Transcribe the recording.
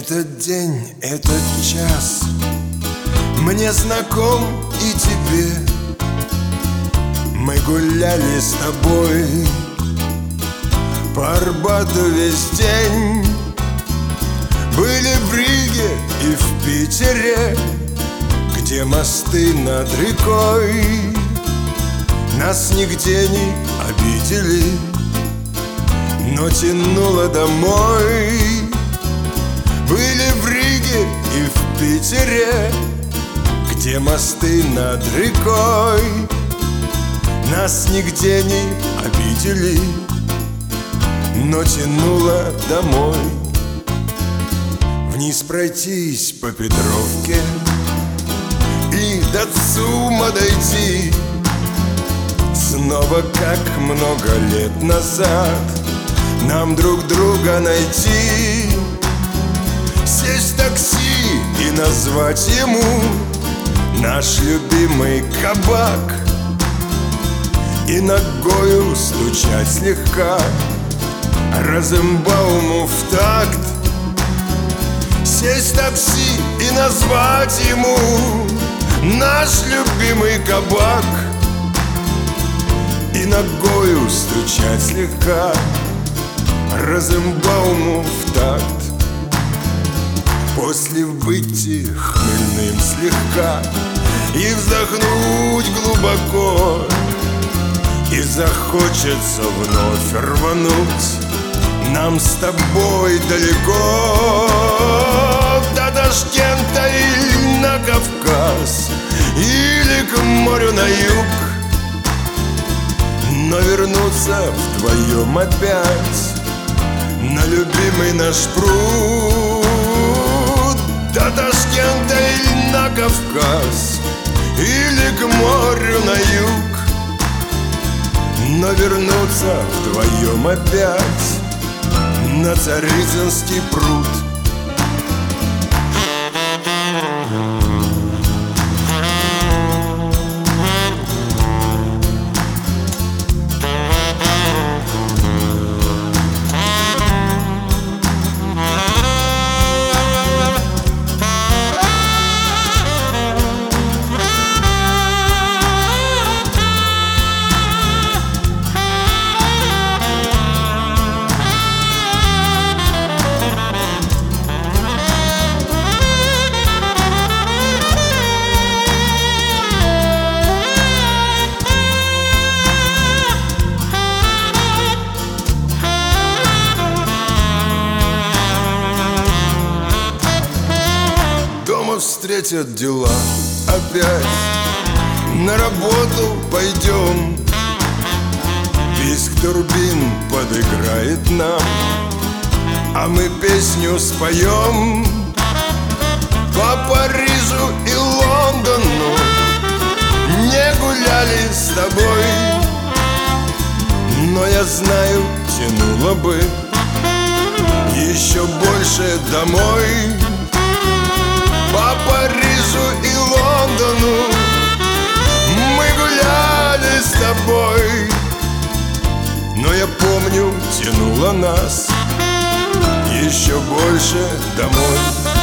Этот день, этот час мне знаком и тебе. Мы гуляли с тобой по Арбату весь день. Были в Риге и в Питере, где мосты над рекой нас нигде не обидели, но тянуло домой. Были в Риге и в Питере, где мосты над рекой нас нигде не обидели, но тянуло домой. Вниз пройтись по Петровке и до ЦУМа дойти, снова как много лет назад нам друг друга найти. Сесть в такси и назвать ему наш любимый кабак, и ногою стучать слегка Розенбауму в такт. Сесть в такси и назвать ему наш любимый кабак, и ногою стучать слегка Розенбауму в такт. После выйти хмельным слегка и вздохнуть глубоко, и захочется вновь рвануть нам с тобой далеко, до Ташкента или на Кавказ, или к морю на юг, но вернуться вдвоем опять на любимый наш пруд. До Ташкента или на Кавказ, или к морю на юг, но вернуться вдвоем опять на Царицынский пруд. Встретят дела опять, на работу пойдем, визг турбин подыграет нам, а мы песню споем. По Парижу и Лондону не гуляли с тобой, но я знаю, тянуло бы еще больше домой. По Парижу и Лондону мы гуляли с тобой, но я помню, тянуло нас еще больше домой.